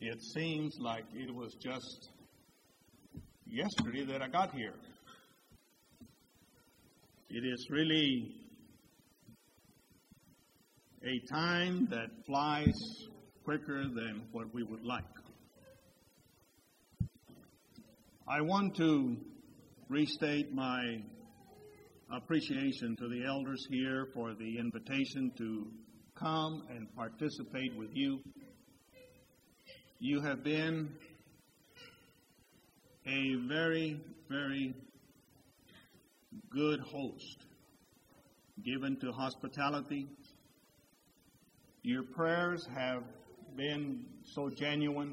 It seems like it was just yesterday that I got here. It is really a time that flies quicker than what we would like. I want to restate my appreciation to the elders here for the invitation to come and participate with you. You have been a very, very good host, given to hospitality. Your prayers have been so genuine.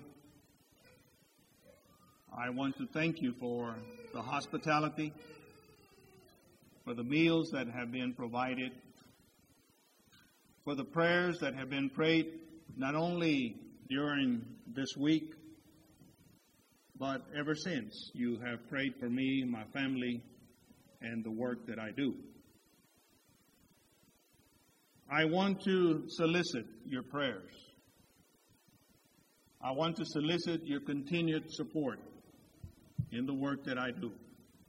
I want to thank you for the hospitality, for the meals that have been provided, for the prayers that have been prayed not only during this week, but ever since you have prayed for me, my family, and the work that I do. I want to solicit your prayers. I want to solicit your continued support in the work that I do.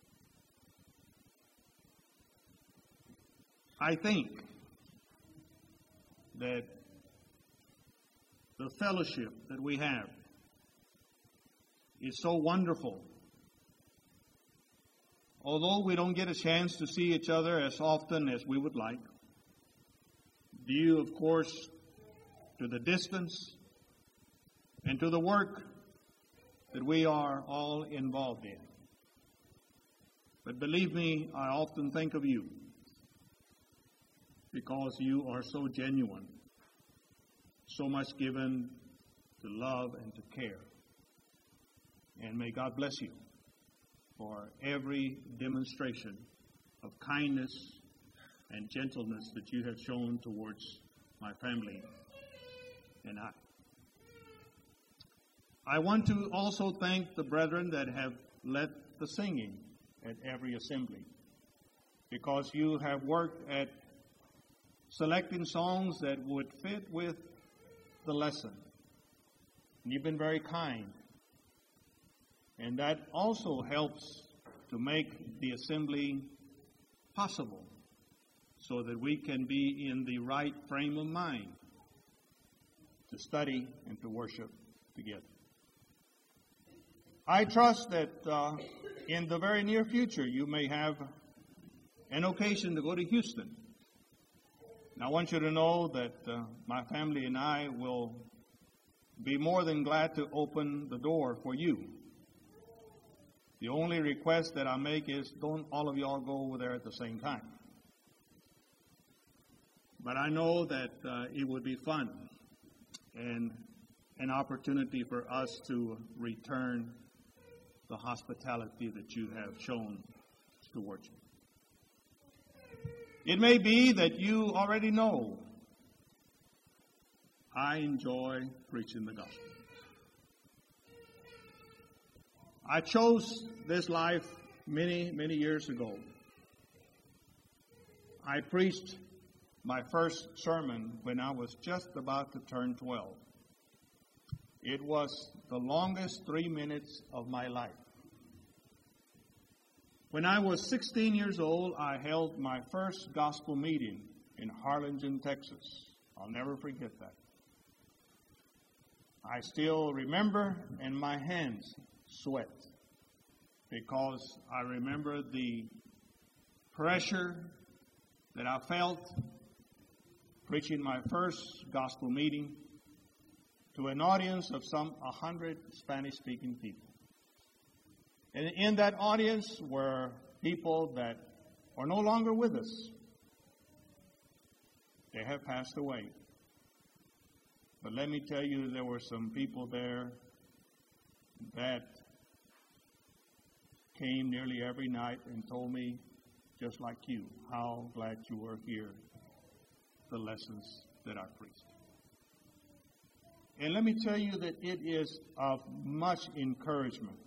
I think that the fellowship that we have is so wonderful. Although we don't get a chance to see each other as often as we would like, due, of course, to the distance and to the work that we are all involved in. But believe me, I often think of you because you are so genuine, so much given to love and to care. And may God bless you for every demonstration of kindness and gentleness that you have shown towards my family and I. I want to also thank the brethren that have led the singing at every assembly, because you have worked at selecting songs that would fit with the lesson. And you've been very kind. And that also helps to make the assembly possible so that we can be in the right frame of mind to study and to worship together. I trust that in the very near future you may have an occasion to go to Houston. And I want you to know that my family and I will be more than glad to open the door for you. The only request that I make is don't all of y'all go over there at the same time. But I know that it would be fun and an opportunity for us to return the hospitality that you have shown towards me. It may be that you already know I enjoy preaching the gospel. I chose this life many, many years ago. I preached my first sermon when I was just about to turn 12. It was the longest 3 minutes of my life. When I was 16 years old, I held my first gospel meeting in Harlingen, Texas. I'll never forget that. I still remember, and my hands sweat, because I remember the pressure that I felt preaching my first gospel meeting to an audience of some 100 Spanish-speaking people. And in that audience were people that are no longer with us. They have passed away. But let me tell you, there were some people there that came nearly every night and told me, just like you, how glad you were here, the lessons that I preached. And let me tell you that it is of much encouragement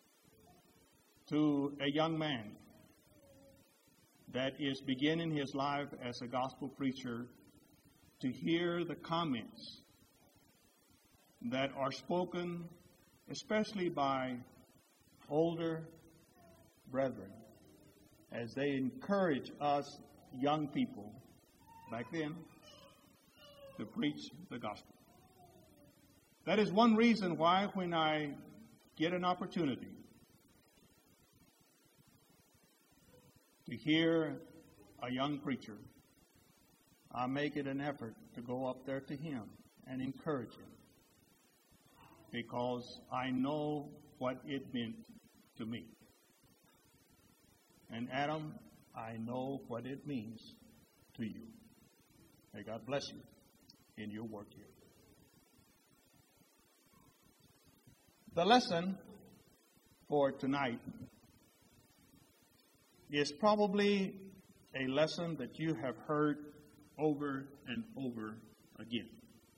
to a young man that is beginning his life as a gospel preacher to hear the comments that are spoken especially by older brethren as they encourage us young people back then to preach the gospel. That is one reason why when I get an opportunity to hear a young preacher, I make it an effort to go up there to him and encourage him, because I know what it meant to me. And Adam, I know what it means to you. May God bless you in your work here. The lesson for tonight is probably a lesson that you have heard over and over again.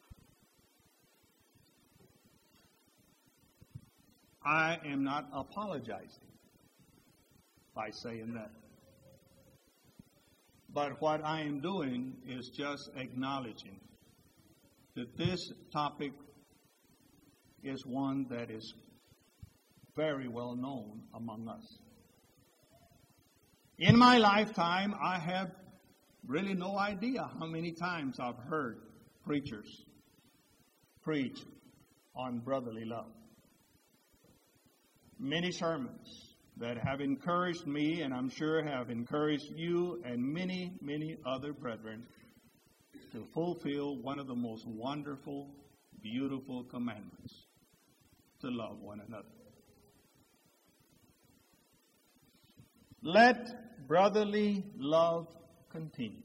I am not apologizing by saying that. But what I am doing is just acknowledging that this topic is one that is very well known among us. In my lifetime, I have really no idea how many times I've heard preachers preach on brotherly love. Many sermons that have encouraged me, and I'm sure have encouraged you and many, many other brethren to fulfill one of the most wonderful, beautiful commandments, to love one another. Let brotherly love continue.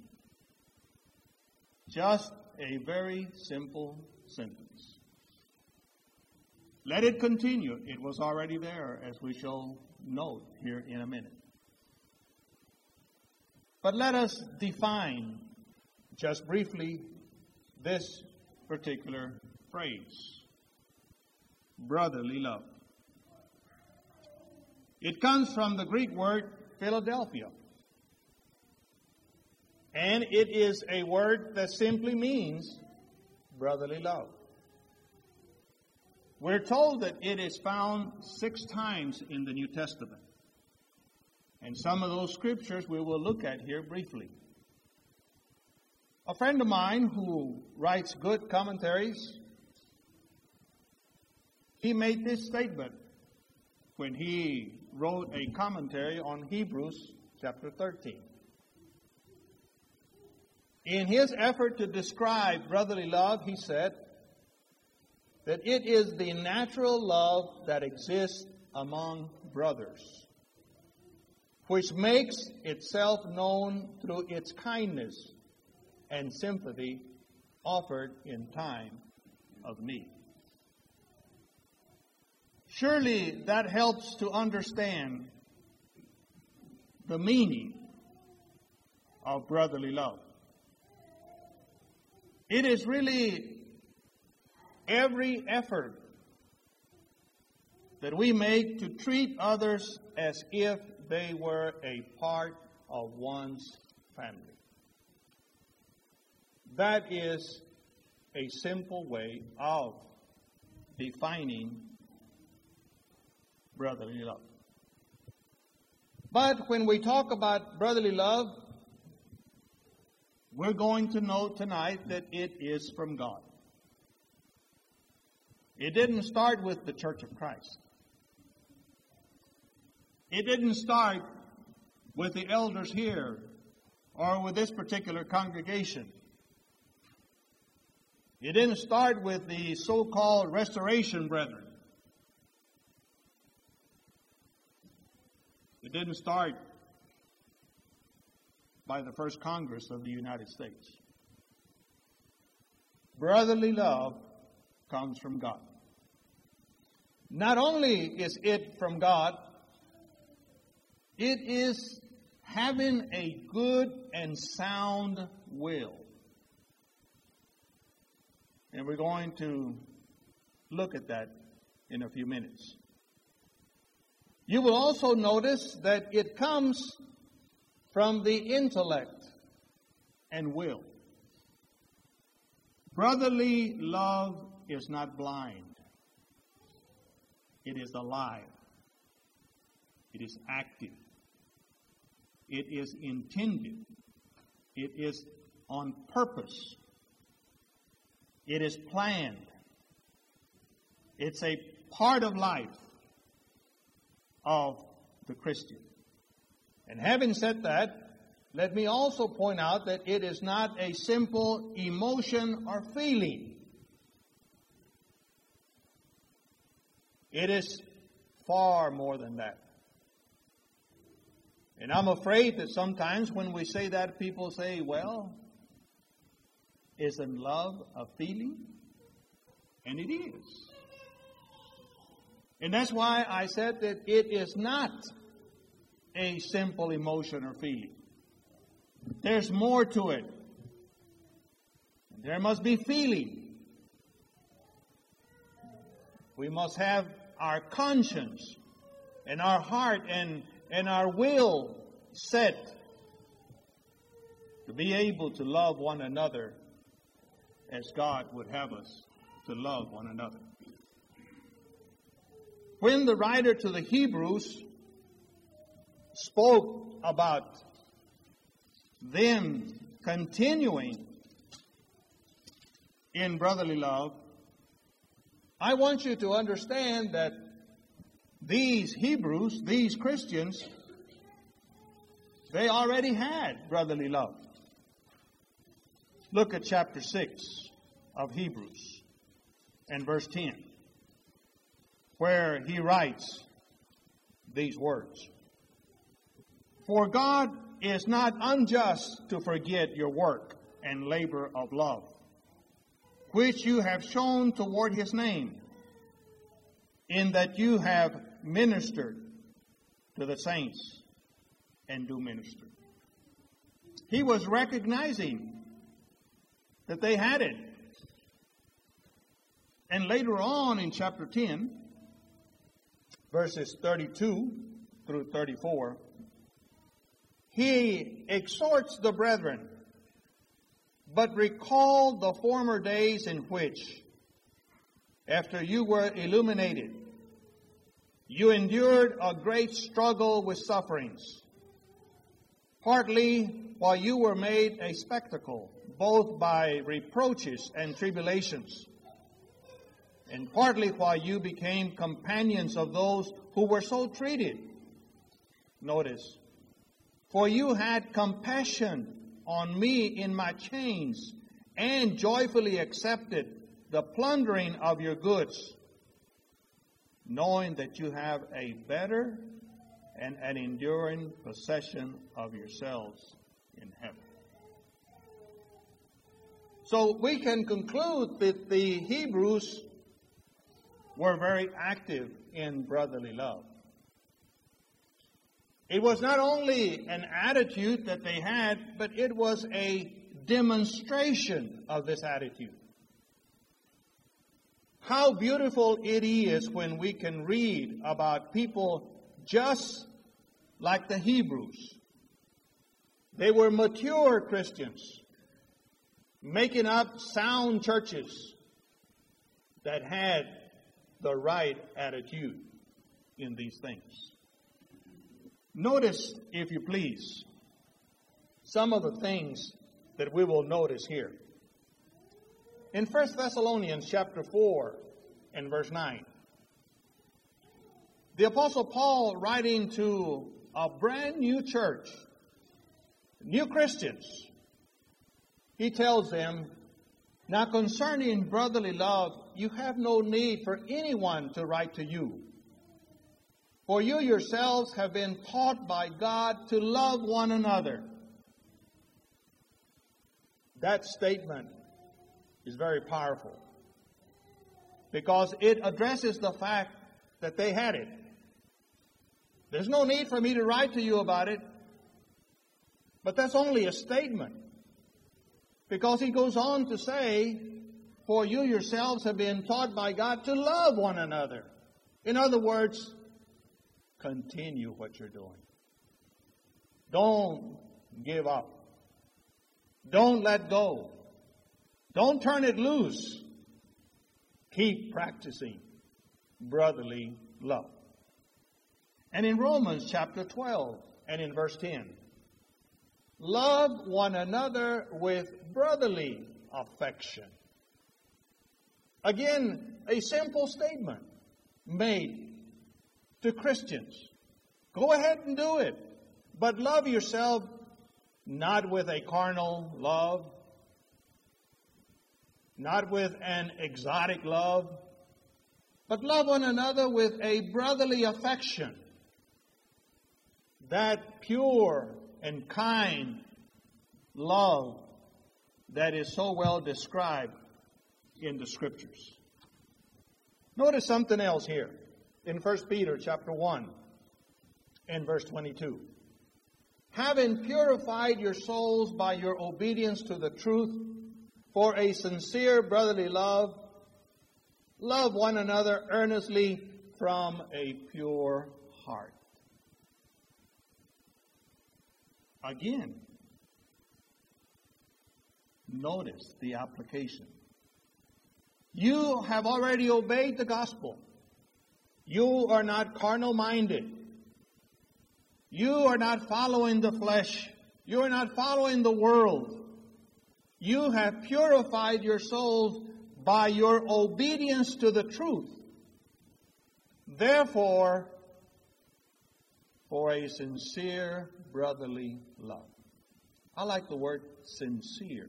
Just a very simple sentence. Let it continue. It was already there, as we shall note here in a minute. But let us define just briefly this particular phrase, brotherly love. It comes from the Greek word Philadelphia. And it is a word that simply means brotherly love. We're told that it is found 6 times in the New Testament. And some of those scriptures we will look at here briefly. A friend of mine who writes good commentaries, he made this statement when he wrote a commentary on Hebrews chapter 13. In his effort to describe brotherly love, he said that it is the natural love that exists among brothers, which makes itself known through its kindness and sympathy offered in time of need. Surely that helps to understand the meaning of brotherly love. It is really every effort that we make to treat others as if they were a part of one's family. That is a simple way of defining brotherly love. But when we talk about brotherly love, we're going to note tonight that it is from God. It didn't start with the Church of Christ. It didn't start with the elders here or with this particular congregation. It didn't start with the so-called Restoration Brethren. It didn't start by the First Congress of the United States. Brotherly love comes from God. Not only is it from God, it is having a good and sound will. And we're going to look at that in a few minutes. You will also notice that it comes from the intellect and will. Brotherly love is not blind. It is alive. It is active. It is intended. It is on purpose. It is planned. It's a part of life of the Christian. And having said that, let me also point out that it is not a simple emotion or feeling. It is far more than that. And I'm afraid that sometimes when we say that, people say, well, isn't love a feeling? And it is. And that's why I said that it is not a simple emotion or feeling. There's more to it. There must be feeling. We must have our conscience and our heart and our will set to be able to love one another as God would have us to love one another. When the writer to the Hebrews spoke about them continuing in brotherly love, I want you to understand that these Hebrews, these Christians, they already had brotherly love. Look at chapter 6 of Hebrews and verse 10, where he writes these words. For God is not unjust to forget your work and labor of love, which you have shown toward his name, in that you have ministered to the saints and do minister. He was recognizing that they had it. And later on in chapter 10, verses 32 through 34, he exhorts the brethren, but recall the former days in which, after you were illuminated, you endured a great struggle with sufferings, partly while you were made a spectacle, both by reproaches and tribulations, and partly while you became companions of those who were so treated. Notice, for you had compassion on me in my chains, and joyfully accepted the plundering of your goods, knowing that you have a better and an enduring possession of yourselves in heaven. So we can conclude that the Hebrews were very active in brotherly love. It was not only an attitude that they had, but it was a demonstration of this attitude. How beautiful it is when we can read about people just like the Hebrews. They were mature Christians, making up sound churches that had the right attitude in these things. Notice, if you please, some of the things that we will notice here. In 1 Thessalonians chapter 4 and verse 9, the Apostle Paul, writing to a brand new church, new Christians, he tells them, now concerning brotherly love, you have no need for anyone to write to you. For you yourselves have been taught by God to love one another. That statement is very powerful because it addresses the fact that they had it. There's no need for me to write to you about it, but that's only a statement, because he goes on to say, for you yourselves have been taught by God to love one another. In other words, continue what you're doing. Don't give up. Don't let go. Don't turn it loose. Keep practicing brotherly love. And in Romans chapter 12 and in verse 10, love one another with brotherly affection. Again, a simple statement made to Christians. Go ahead and do it. But love yourself not with a carnal love, not with an exotic love, but love one another with a brotherly affection. That pure and kind love that is so well described in the Scriptures. Notice something else here in 1 Peter chapter 1 and verse 22. Having purified your souls by your obedience to the truth for a sincere brotherly love, love one another earnestly from a pure heart. Again, notice the application. You have already obeyed the gospel. You are not carnal-minded. You are not following the flesh. You are not following the world. You have purified your souls by your obedience to the truth. Therefore, for a sincere brotherly love. I like the word sincere.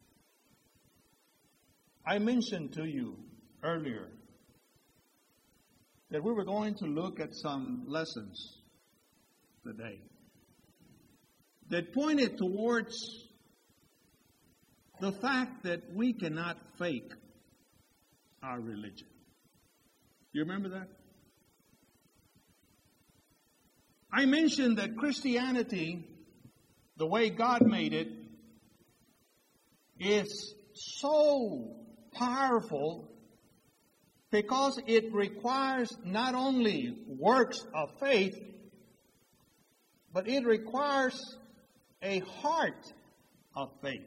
I mentioned to you earlier that we were going to look at some lessons today that pointed towards the fact that we cannot fake our religion. You remember that? I mentioned that Christianity, the way God made it, is so powerful because it requires not only works of faith, but it requires a heart of faith.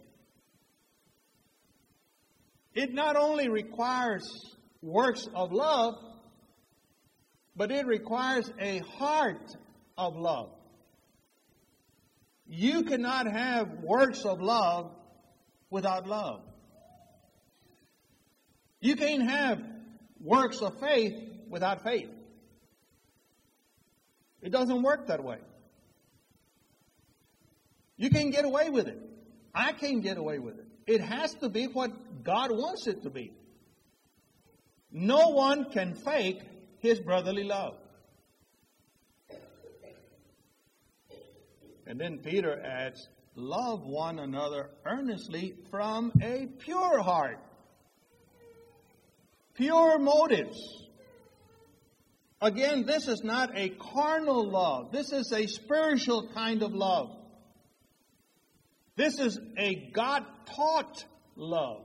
It not only requires works of love, but it requires a heart of love. You cannot have works of love without love. You can't have works of faith without faith. It doesn't work that way. You can't get away with it. I can't get away with it. It has to be what God wants it to be. No one can fake his brotherly love. And then Peter adds, love one another earnestly from a pure heart. Pure motives. Again, this is not a carnal love. This is a spiritual kind of love. This is a God-taught love.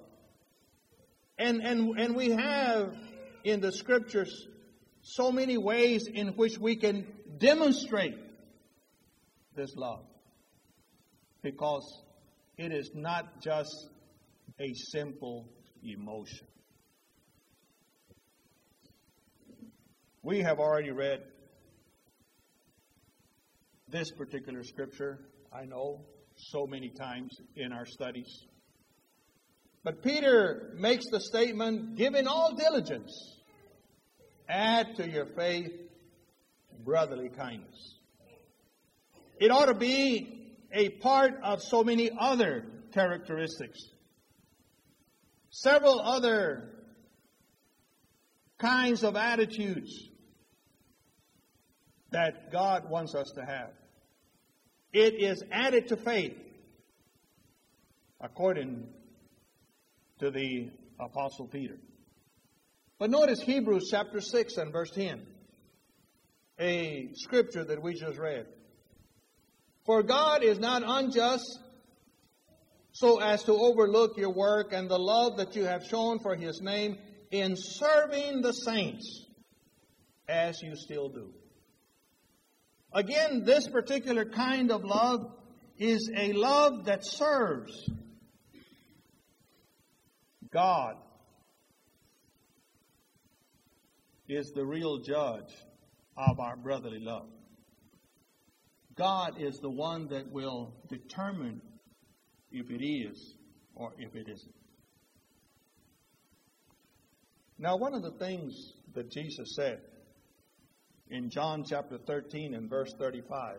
And we have in the Scriptures so many ways in which we can demonstrate this love. Because it is not just a simple emotion. We have already read this particular scripture, I know, so many times in our studies. But Peter makes the statement, giving all diligence, add to your faith brotherly kindness. It ought to be a part of so many other characteristics. Several other kinds of attitudes that God wants us to have. It is added to faith, according to the Apostle Peter. But notice Hebrews chapter 6 and verse 10, a scripture that we just read. For God is not unjust so as to overlook your work and the love that you have shown for His name in serving the saints, as you still do. Again, this particular kind of love is a love that serves God is the real judge of our brotherly love. God is the one that will determine if it is or if it isn't. Now, one of the things that Jesus said in John chapter 13 and verse 35,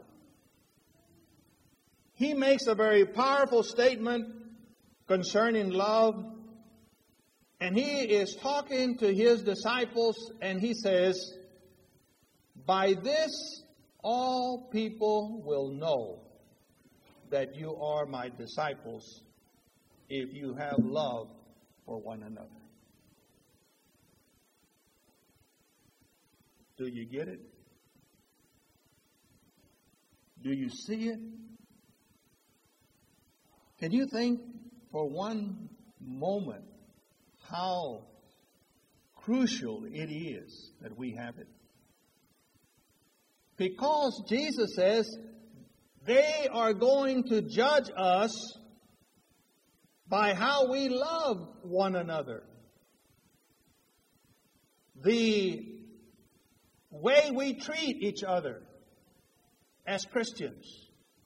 he makes a very powerful statement concerning love. And he is talking to his disciples, and he says, "By this all people will know that you are my disciples, if you have love for one another." Do you get it? Do you see it? Can you think for one moment how crucial it is that we have it? Because Jesus says they are going to judge us by how we love one another. The way we treat each other as Christians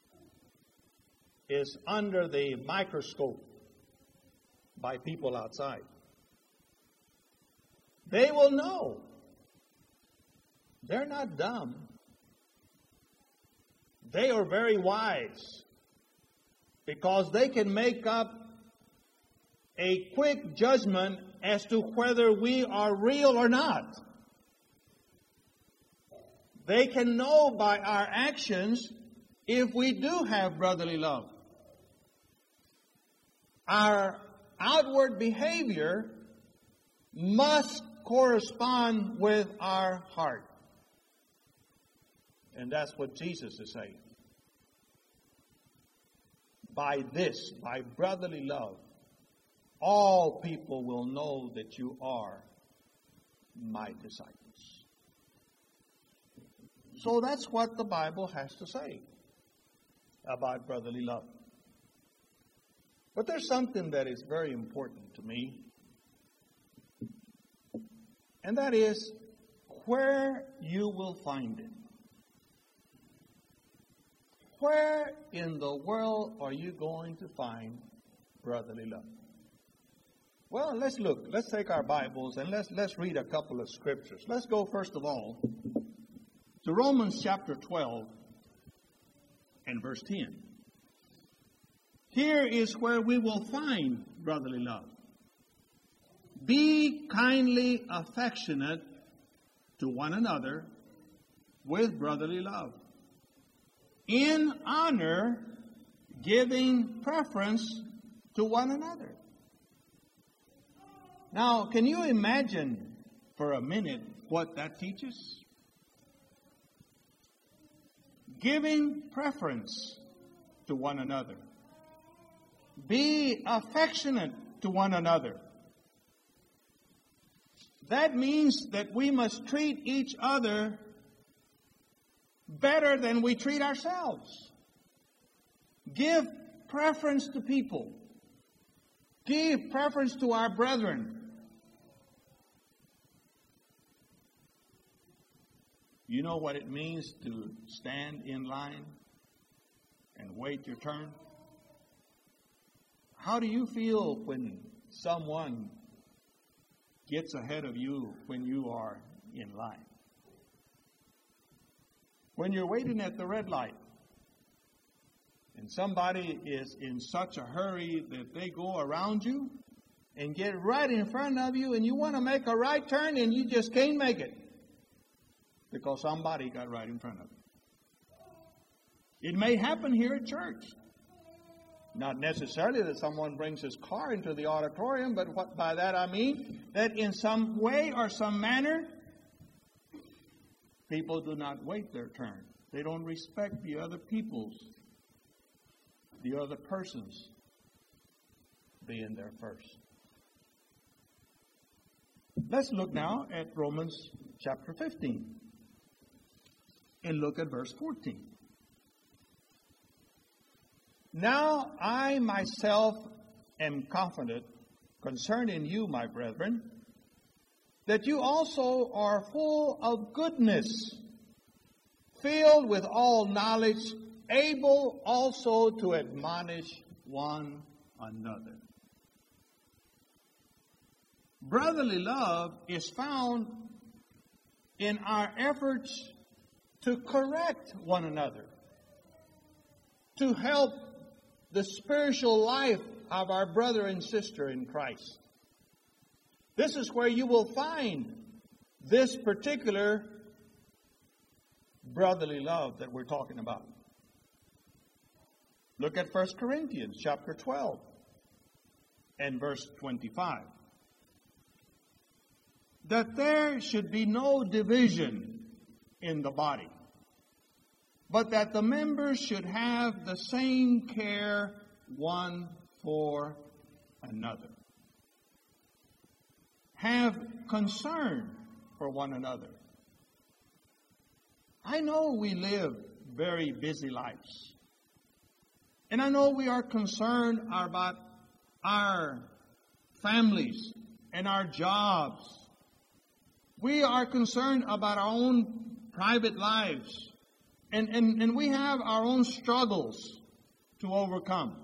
is under the microscope by people outside. They will know. They're not dumb. They are very wise, because they can make up a quick judgment as to whether we are real or not. They can know by our actions if we do have brotherly love. Our outward behavior must correspond with our heart. And that's what Jesus is saying. By this, by brotherly love, all people will know that you are my disciples. So that's what the Bible has to say about brotherly love. But there's something that is very important to me, and that is where you will find it. Where in the world are you going to find brotherly love? Well, let's look. Let's take our Bibles and let's read a couple of scriptures. Let's go first of all to Romans chapter 12 and verse 10. Here is where we will find brotherly love. Be kindly affectionate to one another with brotherly love, in honor, giving preference to one another. Now, can you imagine for a minute what that teaches? Giving preference to one another. Be affectionate to one another. That means that we must treat each other better than we treat ourselves. Give preference to people. Give preference to our brethren. You know what it means to stand in line and wait your turn? How do you feel when someone gets ahead of you when you are in line? When you're waiting at the red light and somebody is in such a hurry that they go around you and get right in front of you, and you want to make a right turn and you just can't make it because somebody got right in front of you. It may happen here at church. Not necessarily that someone brings his car into the auditorium, but what by that I mean that in some way or some manner, people do not wait their turn. They don't respect the other persons being there first. Let's look now at Romans chapter 15 and look at verse 14. Now I myself am confident concerning you, my brethren, that you also are full of goodness, filled with all knowledge, able also to admonish one another. Brotherly love is found in our efforts to correct one another, to help the spiritual life of our brother and sister in Christ. This is where you will find this particular brotherly love that we're talking about. Look at 1 Corinthians chapter 12 and verse 25. That there should be no division in the body, but that the members should have the same care one for another. Have concern for one another. I know we live very busy lives. And I know we are concerned about our families and our jobs. We are concerned about our own private lives. And we have our own struggles to overcome.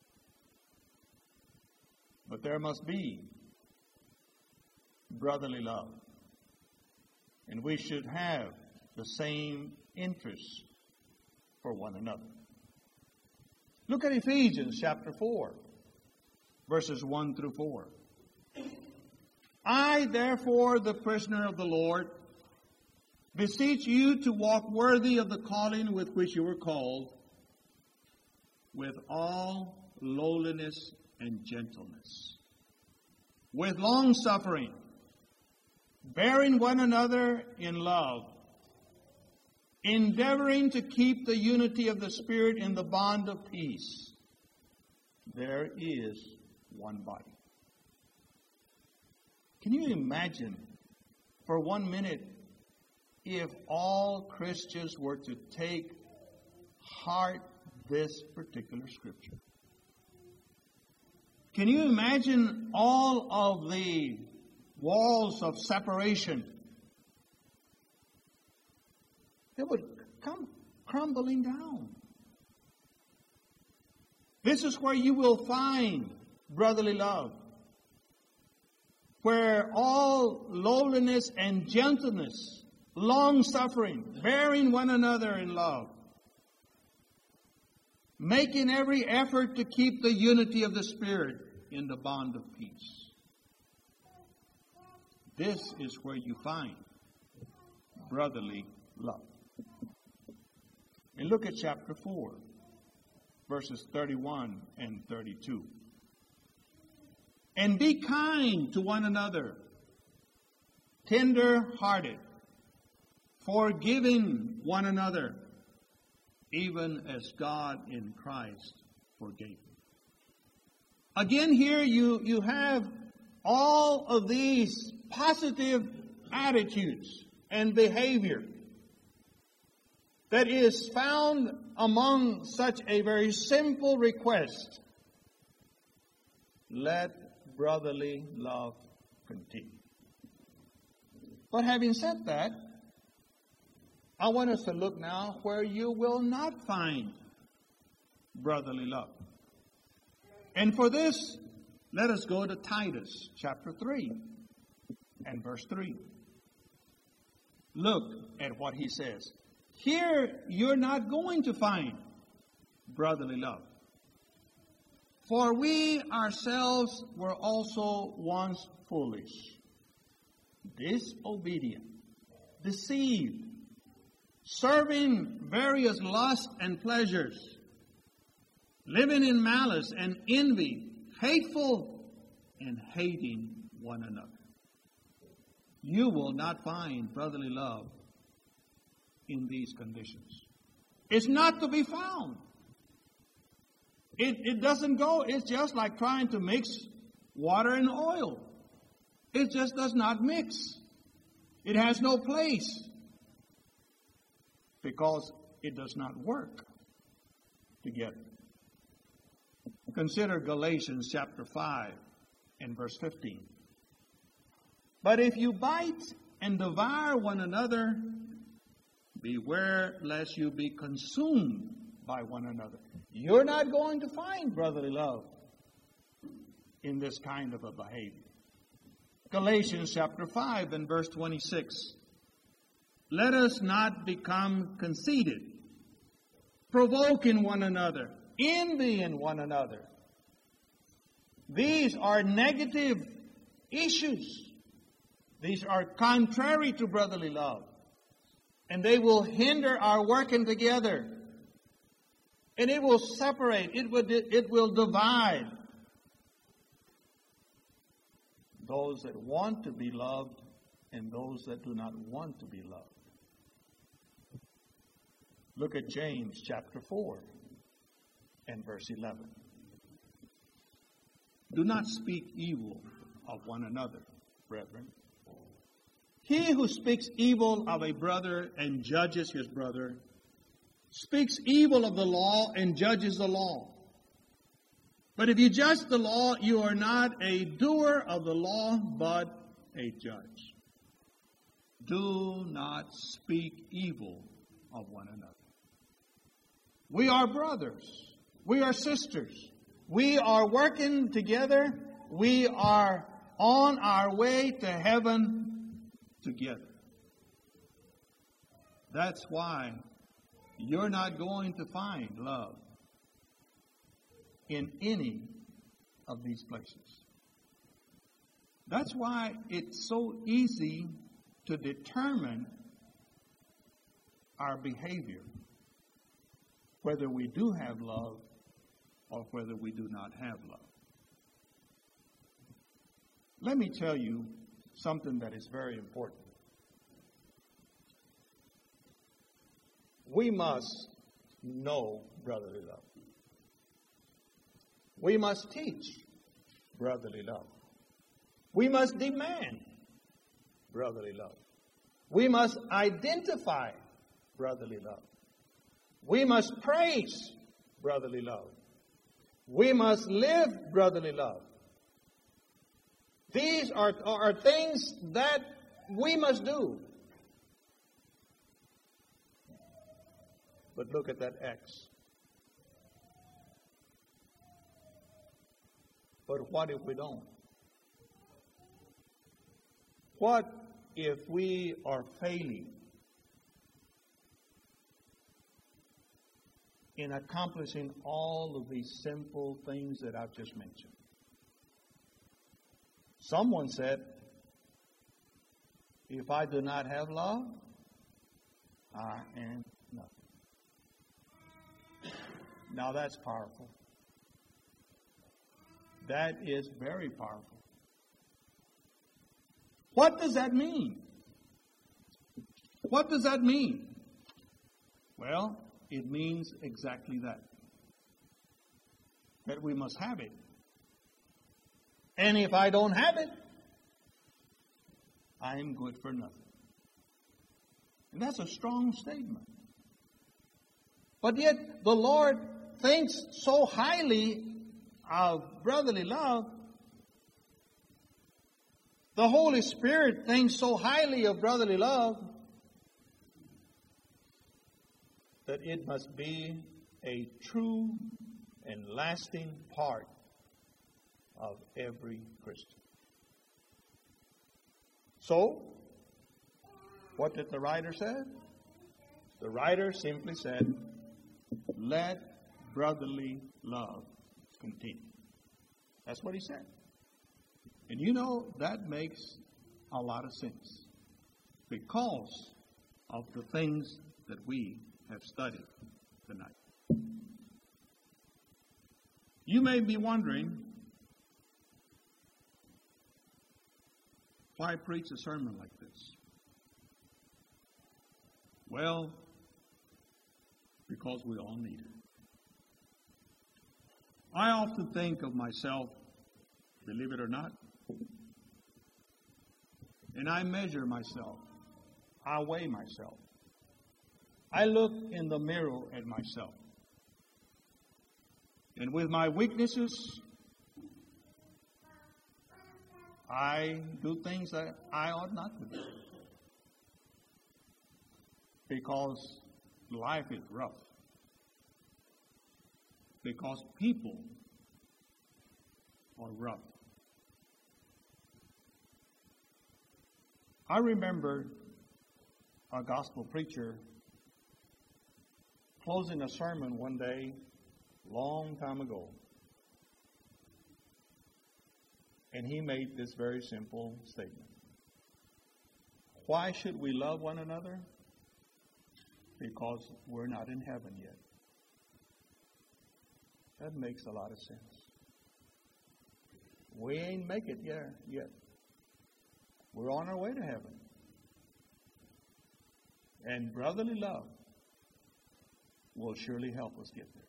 But there must be brotherly love. And we should have the same interests for one another. Look at Ephesians chapter 4, verses 1 through 4. I, therefore, the prisoner of the Lord, beseech you to walk worthy of the calling with which you were called, with all lowliness and gentleness, with long-suffering, bearing one another in love, endeavoring to keep the unity of the Spirit in the bond of peace. There is one body. Can you imagine for 1 minute if all Christians were to take heart this particular scripture? Can you imagine all of the walls of separation? They would come crumbling down. This is where you will find brotherly love, where all lowliness and gentleness, long-suffering, bearing one another in love, making every effort to keep the unity of the Spirit in the bond of peace. This is where you find brotherly love. And look at chapter 4, verses 31 and 32. And be kind to one another, tender-hearted, forgiving one another, even as God in Christ forgave you. Again, here you have all of these positive attitudes and behavior that is found among such a very simple request. Let brotherly love continue. But having said that, I want us to look now where you will not find brotherly love. And for this, let us go to Titus chapter 3 and verse 3. Look at what he says. Here you're not going to find brotherly love. For we ourselves were also once foolish, disobedient, deceived, serving various lusts and pleasures, living in malice and envy, hateful and hating one another. You will not find brotherly love in these conditions. It's not to be found. It doesn't go. It's just like trying to mix water and oil. It just does not mix. It has no place because it does not work together. Consider Galatians chapter 5 and verse 15. But if you bite and devour one another, beware lest you be consumed by one another. You're not going to find brotherly love in this kind of a behavior. Galatians chapter 5 and verse 26. Let us not become conceited, provoking one another, envying one another. These are negative issues. These are contrary to brotherly love. And they will hinder our working together. And it will separate. It will divide those that want to be loved and those that do not want to be loved. Look at James chapter 4 and verse 11. Do not speak evil of one another, brethren. He who speaks evil of a brother and judges his brother speaks evil of the law and judges the law. But if you judge the law, you are not a doer of the law, but a judge. Do not speak evil of one another. We are brothers. We are sisters. We are working together. We are on our way to heaven together. That's why you're not going to find love in any of these places. That's why it's so easy to determine our behavior, whether we do have love or whether we do not have love. Let me tell you something that is very important. We must know brotherly love. We must teach brotherly love. We must demand brotherly love. We must identify brotherly love. We must praise brotherly love. We must live brotherly love. These are things that we must do. But look at that X. But what if we don't? What if we are failing in accomplishing all of these simple things that I've just mentioned? Someone said, if I do not have love, I am nothing. Now that's powerful. That is very powerful. What does that mean? What does that mean? Well, it means exactly that. That we must have it. And if I don't have it, I am good for nothing. And that's a strong statement. But yet the Lord thinks so highly of brotherly love. The Holy Spirit thinks so highly of brotherly love that it must be a true and lasting part of every Christian. So, what did the writer say? The writer simply said, let brotherly love continue. That's what he said. And you know, that makes a lot of sense because of the things that we have studied tonight. You may be wondering, why preach a sermon like this? Well, because we all need it. I often think of myself, believe it or not, and I measure myself. I weigh myself. I look in the mirror at myself. And with my weaknesses, I do things that I ought not to do. Because life is rough. Because people are rough. I remember a gospel preacher closing a sermon one day, long time ago. And he made this very simple statement. Why should we love one another? Because we're not in heaven yet. That makes a lot of sense. We ain't make it yet. We're on our way to heaven. And brotherly love will surely help us get there.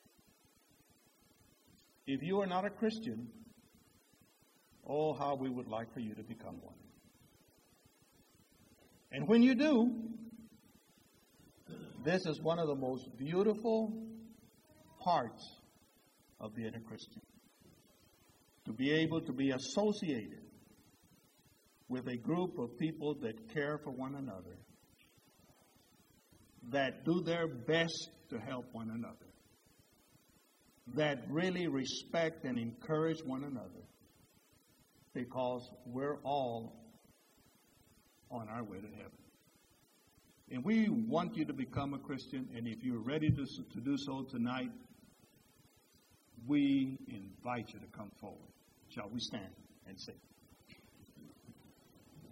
If you are not a Christian, oh, how we would like for you to become one. And when you do, this is one of the most beautiful parts of being a Christian. To be able to be associated with a group of people that care for one another, that do their best to help one another, that really respect and encourage one another, because we're all on our way to heaven. And we want you to become a Christian, and if you're ready to do so tonight, we invite you to come forward. Shall we stand and sing?